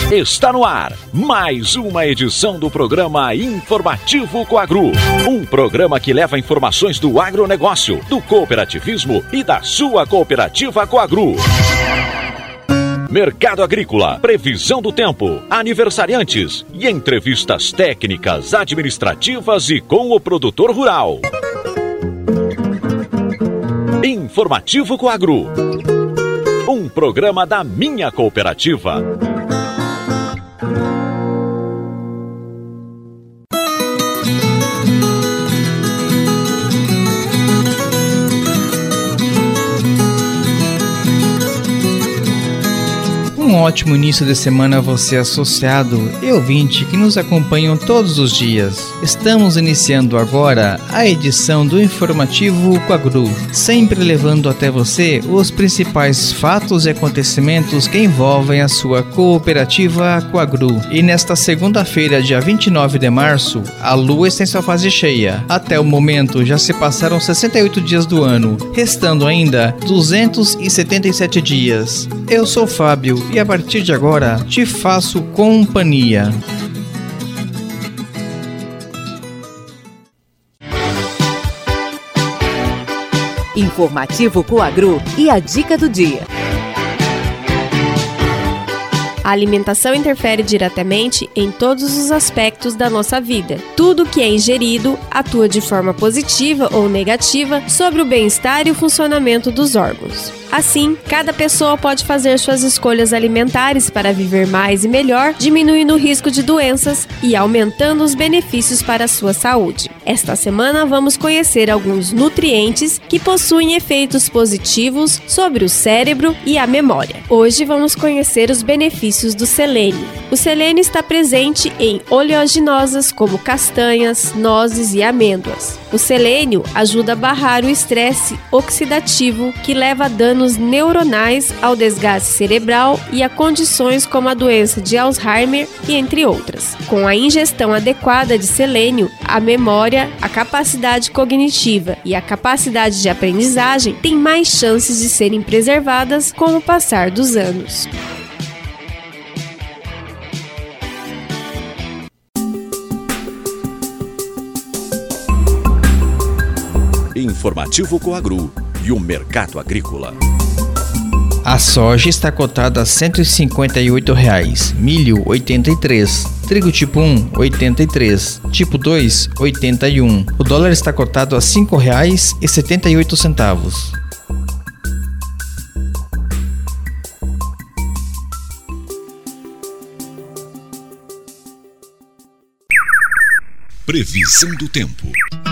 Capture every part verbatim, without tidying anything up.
Está no ar mais uma edição do programa Informativo Coagro. Um programa que leva informações do agronegócio, do cooperativismo e da sua cooperativa Coagro. Mercado agrícola, previsão do tempo, aniversariantes e entrevistas técnicas, administrativas e com o produtor rural. Informativo Coagro. Um programa da minha cooperativa. Um ótimo início de semana a você, associado e ouvinte que nos acompanham todos os dias. Estamos iniciando agora a edição do Informativo Coagro, sempre levando até você os principais fatos e acontecimentos que envolvem a sua cooperativa Coagro. E nesta segunda-feira, dia vinte e nove de março, a lua está em sua fase cheia. Até o momento já se passaram sessenta e oito dias do ano, restando ainda duzentos e setenta e sete dias. Eu sou Fábio e a partir de agora te faço companhia. Informativo Coagro e a dica do dia. A alimentação interfere diretamente em todos os aspectos da nossa vida. Tudo que é ingerido atua de forma positiva ou negativa sobre o bem-estar e o funcionamento dos órgãos. Assim, cada pessoa pode fazer suas escolhas alimentares para viver mais e melhor, diminuindo o risco de doenças e aumentando os benefícios para a sua saúde. Esta semana vamos conhecer alguns nutrientes que possuem efeitos positivos sobre o cérebro e a memória. Hoje vamos conhecer os benefícios do selênio. O selênio está presente em oleaginosas como castanhas, nozes e amêndoas. O selênio ajuda a barrar o estresse oxidativo que leva a danos neuronais, ao desgaste cerebral e a condições como a doença de Alzheimer e entre outras. Com a ingestão adequada de selênio, a memória, a capacidade cognitiva e a capacidade de aprendizagem têm mais chances de serem preservadas com o passar dos anos. Informativo Coagro e o mercado agrícola. A soja está cotada a cento e cinquenta e oito reais, milho oitenta e três, trigo tipo um oitenta e três, tipo dois oitenta e um. O dólar está cotado a cinco reais e setenta e oito centavos. Previsão do tempo.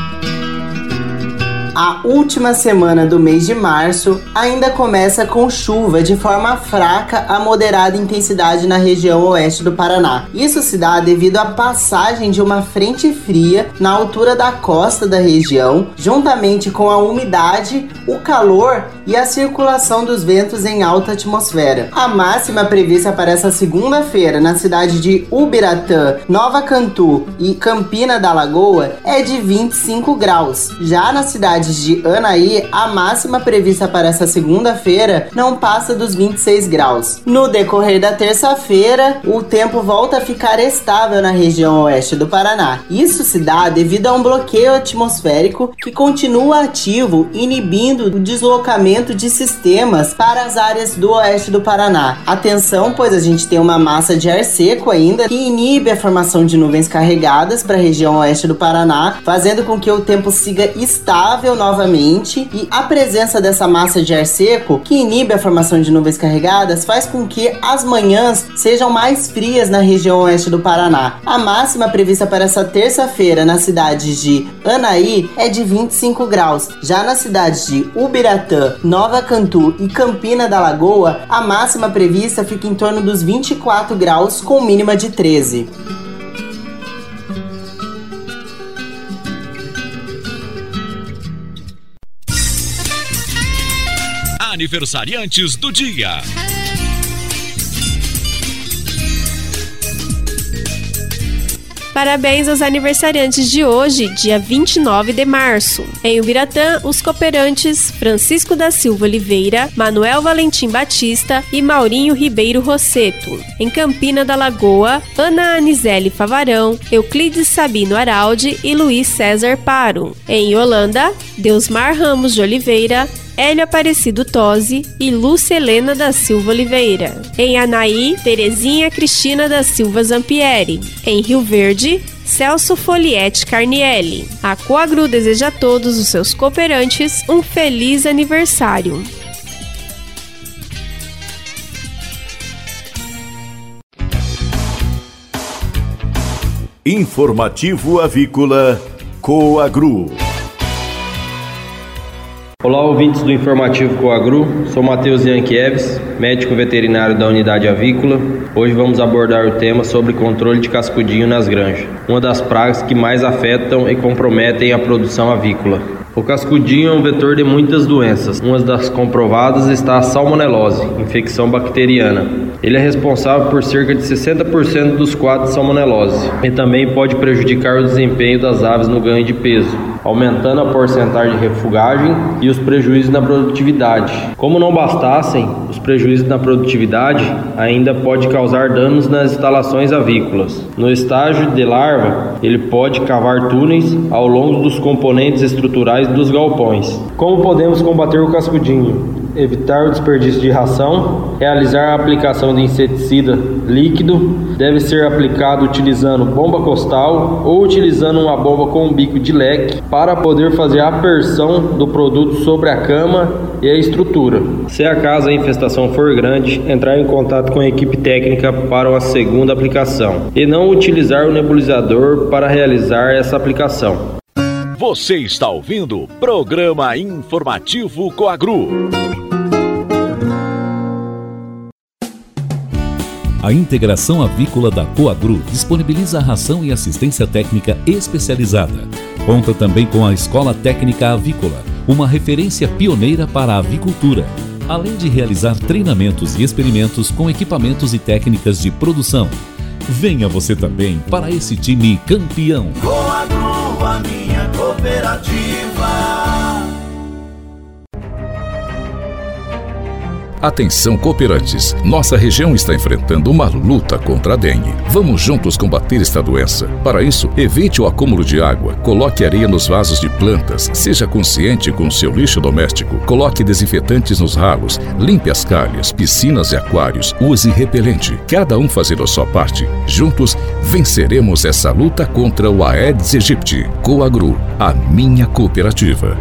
A última semana do mês de março ainda começa com chuva de forma fraca a moderada intensidade na região oeste do Paraná. Isso se dá devido à passagem de uma frente fria na altura da costa da região, juntamente com a umidade, o calor e a circulação dos ventos em alta atmosfera. A máxima prevista para essa segunda-feira na cidade de Ubiratã, Nova Cantu e Campina da Lagoa é de vinte e cinco graus. Já na cidade de Anaí, a máxima prevista para essa segunda-feira não passa dos vinte e seis graus. No decorrer da terça-feira, o tempo volta a ficar estável na região oeste do Paraná. Isso se dá devido a um bloqueio atmosférico que continua ativo, inibindo o deslocamento de sistemas para as áreas do oeste do Paraná. Atenção, pois a gente tem uma massa de ar seco ainda que inibe a formação de nuvens carregadas para a região oeste do Paraná, fazendo com que o tempo siga estável novamente, e a presença dessa massa de ar seco que inibe a formação de nuvens carregadas faz com que as manhãs sejam mais frias na região oeste do Paraná. A máxima prevista para essa terça-feira na cidade de Anaí é de vinte e cinco graus. Já na cidade de Ubiratã, Nova Cantu e Campina da Lagoa, a máxima prevista fica em torno dos vinte e quatro graus com mínima de treze. Aniversariantes do dia. Parabéns aos aniversariantes de hoje, dia vinte e nove de março. Em Ubiratã, os cooperantes Francisco da Silva Oliveira, Manuel Valentim Batista e Maurinho Ribeiro Rosseto. Em Campina da Lagoa, Ana Anisele Favarão, Euclides Sabino Araldi e Luiz César Paro. Em Holanda, Deusmar Ramos de Oliveira, Hélio Aparecido Tosi e Lúcia Helena da Silva Oliveira. Em Anaí, Terezinha Cristina da Silva Zampieri. Em Rio Verde, Celso Folietti Carnielli. A Coagru deseja a todos os seus cooperantes um feliz aniversário. Informativo Avícola Coagru. Olá, ouvintes do Informativo Coagru, sou Matheus Yanquieves, médico veterinário da Unidade Avícola. Hoje vamos abordar o tema sobre controle de cascudinho nas granjas, uma das pragas que mais afetam e comprometem a produção avícola. O cascudinho é um vetor de muitas doenças. Uma das comprovadas está a salmonelose, infecção bacteriana. Ele é responsável por cerca de sessenta por cento dos quadros de salmonelose e também pode prejudicar o desempenho das aves no ganho de peso, aumentando a porcentagem de refugagem e os prejuízos na produtividade. Como não bastassem, os prejuízos na produtividade ainda pode causar danos nas instalações avícolas. No estágio de larva, ele pode cavar túneis ao longo dos componentes estruturais dos galpões. Como podemos combater o cascudinho? Evitar o desperdício de ração, realizar a aplicação de inseticida líquido, deve ser aplicado utilizando bomba costal ou utilizando uma bomba com um bico de leque para poder fazer a aspersão do produto sobre a cama e a estrutura. Se acaso a infestação for grande, entrar em contato com a equipe técnica para uma segunda aplicação e não utilizar o nebulizador para realizar essa aplicação. Você está ouvindo o Programa Informativo Coagru. A integração avícola da Coagru disponibiliza ração e assistência técnica especializada. Conta também com a Escola Técnica Avícola, uma referência pioneira para a avicultura, além de realizar treinamentos e experimentos com equipamentos e técnicas de produção. Venha você também para esse time campeão. Coagru, a minha cooperativa. Atenção, cooperantes! Nossa região está enfrentando uma luta contra a dengue. Vamos juntos combater esta doença. Para isso, evite o acúmulo de água, coloque areia nos vasos de plantas, seja consciente com seu lixo doméstico, coloque desinfetantes nos ralos, limpe as calhas, piscinas e aquários, use repelente. Cada um fazendo a sua parte. Juntos, venceremos essa luta contra o Aedes aegypti. Coagru, a minha cooperativa.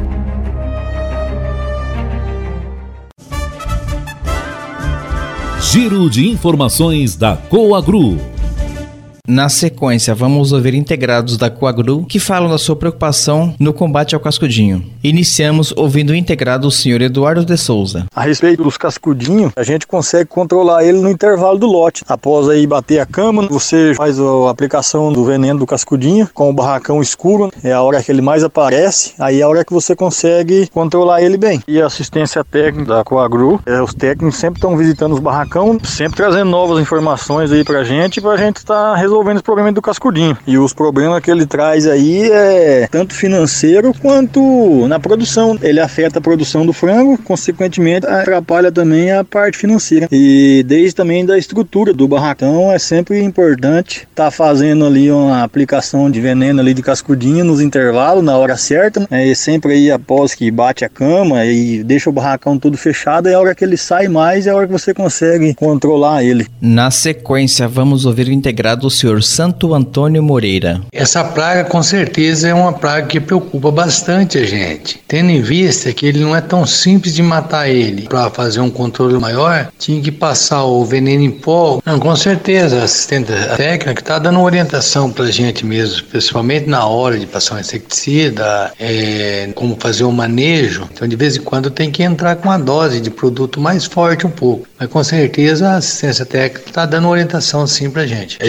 Giro de informações da Coagru. Na sequência, vamos ouvir integrados da Coagru que falam da sua preocupação no combate ao cascudinho. Iniciamos ouvindo o integrado do senhor Eduardo de Souza. A respeito dos cascudinhos, a gente consegue controlar ele no intervalo do lote. Após aí bater a cama, você faz a aplicação do veneno do cascudinho com o barracão escuro. É a hora que ele mais aparece, aí é a hora que você consegue controlar ele bem. E a assistência técnica da Coagru, é, os técnicos sempre estão visitando os barracão, sempre trazendo novas informações aí pra gente, pra gente estar tá resolvendo os problemas do cascudinho. E os problemas que ele traz aí é tanto financeiro quanto na produção. Ele afeta a produção do frango, consequentemente atrapalha também a parte financeira. E desde também da estrutura do barracão é sempre importante estar tá fazendo ali uma aplicação de veneno ali de cascudinho nos intervalos, na hora certa, né? E sempre aí após que bate a cama e deixa o barracão todo fechado, é a hora que ele sai mais, é a hora que você consegue controlar ele. Na sequência, vamos ouvir o integrado do senhor Santo Antônio Moreira. Essa praga com certeza é uma praga que preocupa bastante a gente, tendo em vista que ele não é tão simples de matar ele. Para fazer um controle maior, tinha que passar o veneno em pó. Não, com certeza a assistente técnica está dando orientação para a gente mesmo, principalmente na hora de passar um inseticida, é, como fazer o manejo. Então de vez em quando tem que entrar com uma dose de produto mais forte um pouco, mas com certeza a assistência técnica está dando orientação sim para a gente. Esse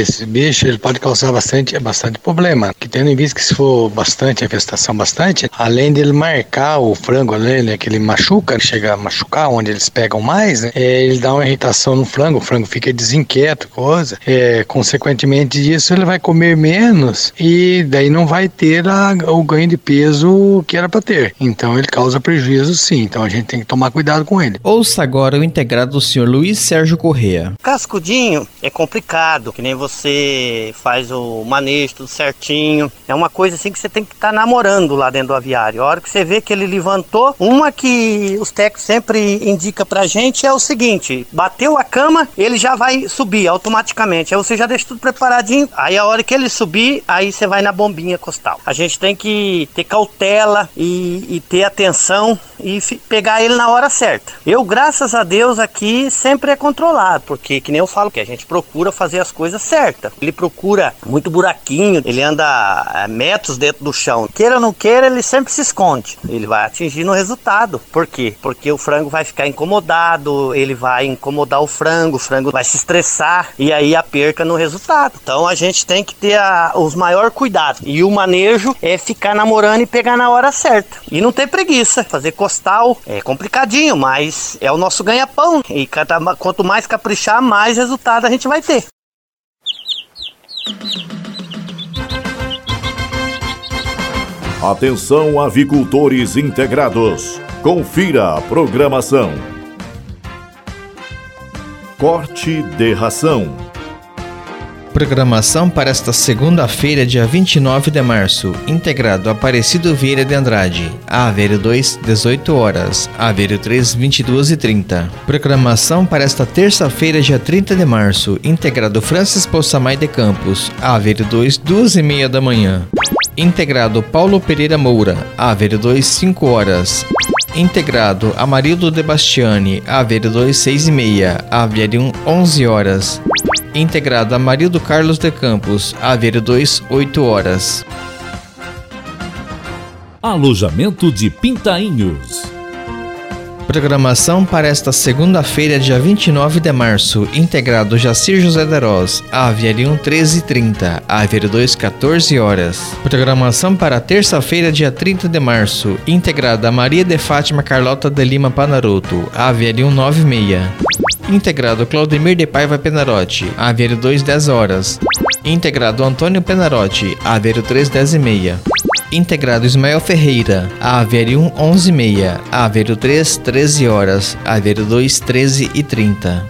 deixa, ele pode causar bastante, bastante problema. Que tendo em vista que se for bastante, a infestação bastante, além dele marcar o frango ali, né, que ele machuca, chega a machucar onde eles pegam mais, né, é, ele dá uma irritação no frango, o frango fica desinquieto, coisa. É, consequentemente disso, ele vai comer menos e daí não vai ter a, o ganho de peso que era para ter. Então ele causa prejuízo sim, então a gente tem que tomar cuidado com ele. Ouça agora o integrado do senhor Luiz Sérgio Corrêa. Cascudinho é complicado, que nem você faz o manejo tudo certinho. É uma coisa assim que você tem que estar tá namorando lá dentro do aviário. A hora que você vê que ele levantou, uma que os técnicos sempre indicam pra gente é o seguinte: bateu a cama, ele já vai subir automaticamente. Aí você já deixa tudo preparadinho. Aí a hora que ele subir, aí você vai na bombinha costal. A gente tem que ter cautela e, e ter atenção e f- pegar ele na hora certa. Eu, graças a Deus, aqui sempre é controlado, porque que nem eu falo, que a gente procura fazer as coisas certas. Ele procura muito buraquinho, ele anda é, metros dentro do chão. Queira ou não queira, ele sempre se esconde. Ele vai atingir no resultado. Por quê? Porque o frango vai ficar incomodado, ele vai incomodar o frango, o frango vai se estressar e aí a perca no resultado. Então a gente tem que ter a, os maiores cuidados. E o manejo é ficar namorando e pegar na hora certa. E não ter preguiça. Fazer costal é complicadinho, mas é o nosso ganha-pão. E cada, quanto mais caprichar, mais resultado a gente vai ter. Atenção, avicultores integrados. Confira a programação. Corte de ração. Programação para esta segunda-feira, dia vinte e nove de março. Integrado Aparecido Vieira de Andrade. Aveiro dois, dezoito horas. Aveiro três, vinte e duas e trinta. Programação para esta terça-feira, dia trinta de março. Integrado Francis Poçamai de Campos. Aveiro dois, duas e meia da manhã. Integrado Paulo Pereira Moura. Aveiro dois, cinco horas. Integrado Amarildo de Bastiani. Aveiro dois, seis e meia. Aveiro um, onze horas. Integrado Amarildo Carlos de Campos. Aveiro dois, oito horas. Alojamento de Pintainhos. Programação para esta segunda-feira, dia vinte e nove de março. Integrado Jacir José Deroz. Aveiro um, treze e trinta. Aveiro dois, quatorze horas. Programação para terça-feira, dia trinta de março. Integrada Maria de Fátima Carlota de Lima Panaroto. Aveiro um, nove e meia. Integrado Claudemir de Paiva Penarotti. Aveiro dois, dez horas. Integrado Antônio Penarotti. Aveiro três, dez e meia. Integrado Ismael Ferreira. Aveiro um, onze e meia. Aveiro três, treze horas. Aveiro dois, treze e trinta.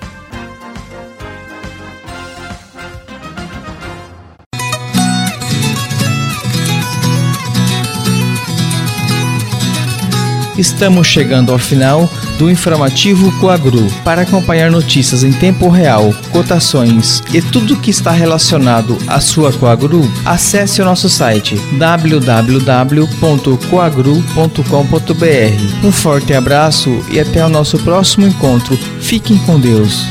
Estamos chegando ao final do informativo Coagru. Para acompanhar notícias em tempo real, cotações e tudo que está relacionado à sua Coagru, acesse o nosso site w w w ponto coagru ponto com ponto b r. Um forte abraço e até o nosso próximo encontro. Fiquem com Deus.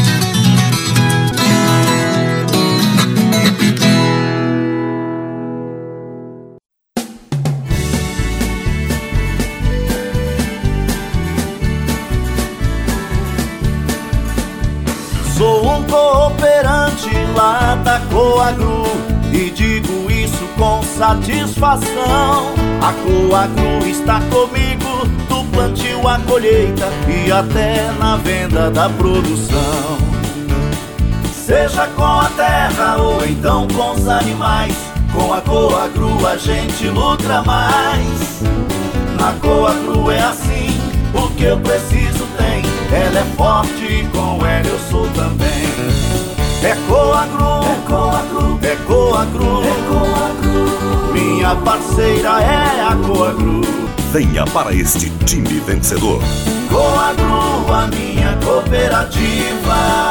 Sou um cooperante lá da Coagru e digo isso com satisfação. A Coagru está comigo do plantio à colheita e até na venda da produção. Seja com a terra ou então com os animais, com a Coagru a gente lucra mais. Na Coagru é assim, o que eu preciso tem. Ela é forte e com ela eu sou também. É Coagru, é Coagru, é Coagru, é Coagru. Minha parceira é a Coagru. Venha para este time vencedor. Coagru, a minha cooperativa.